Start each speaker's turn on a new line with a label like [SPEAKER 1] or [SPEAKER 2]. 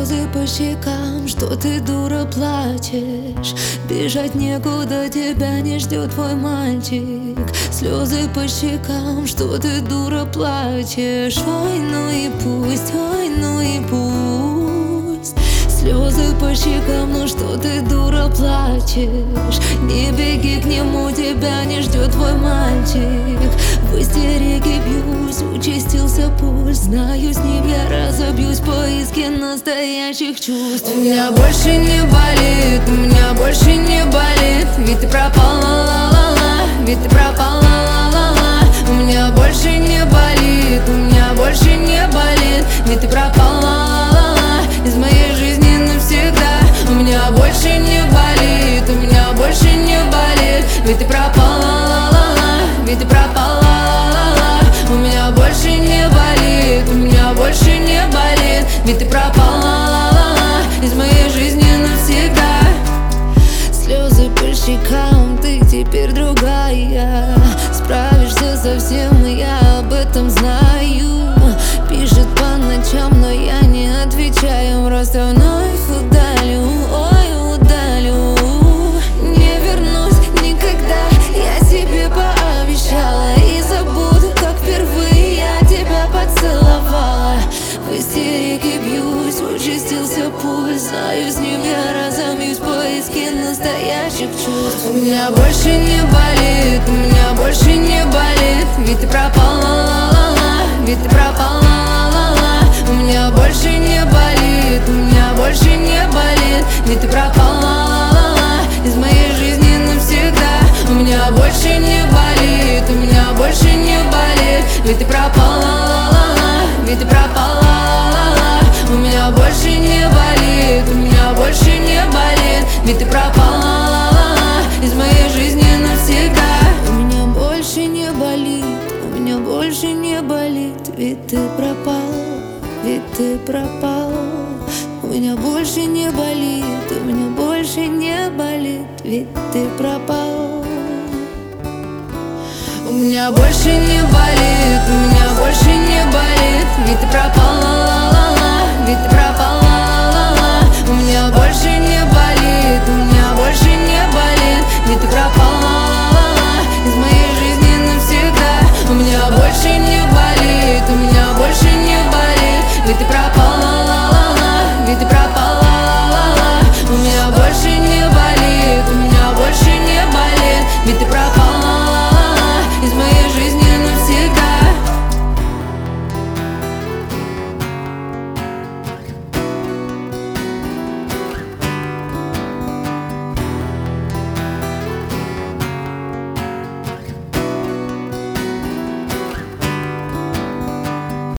[SPEAKER 1] Слезы по щекам, что ты, дура, плачешь. Бежать некуда, тебя не ждет твой мальчик. Слезы по щекам, что ты, дура, плачешь. Ой, ну и пусть, ой, ну и пусть. Слезы по щекам, ну что ты, дура, плачешь. Не беги к нему, тебя не ждет твой мальчик. В истерике бьюсь, участился пульс. Знаю, с ним я разобьюсь в поиске настоящих чувств.
[SPEAKER 2] У меня больше не болит, у меня больше не болит. Ведь ты пропал, ла-ла-ла-ла, ведь ты пропал, ла-ла-ла-ла. У меня больше не болит, у меня больше не болит. Ведь ты пропал, ла-ла-ла-ла, из моей жизни навсегда. У меня больше не болит, у меня больше не болит. Ведь ты пропал, ла-ла-ла-ла, ведь ты пропал, ла-ла-ла-ла. У меня больше не болит, у меня больше не болит. Ведь ты пропал, ла-ла-ла-ла, из моей жизни навсегда.
[SPEAKER 1] Слезы по щекам, ты теперь другая. Справишься со всем, и я об этом знаю. Пишет по ночам, но я не отвечаю. Просто вновь удалю, ой, удалю. Не вернусь никогда, я себе пообещала. И забуду, как впервые я тебя поцеловала. В истерике бьюсь, участился пульс. Знаю, с ним я разомьюсь в поиске настоящих чувств.
[SPEAKER 2] У меня больше не болит, у меня больше не болит. Ведь ты пропал, ла-ла-ла-ла, ведь ты пропал, ла-ла-ла-ла. У меня больше не болит, у меня больше не болит. Ведь ты пропал, ла-ла-ла-ла, из моей жизни навсегда. У меня больше не болит, у меня больше не болит. Ведь ты пропал, ла-ла-ла-ла, ведь ты пропал, ла-ла-ла-ла. У меня больше не болит, у меня больше не болит. Ведь ты пропал, ла-ла-ла-ла, из моей жизни навсегда.
[SPEAKER 1] У меня больше не болит, у меня больше не болит. Ведь ты пропал, ведь ты пропал. У меня больше не болит, у меня больше не болит. Ведь ты пропал.
[SPEAKER 2] У меня больше не болит, у меня больше не болит. Ведь ты пропал,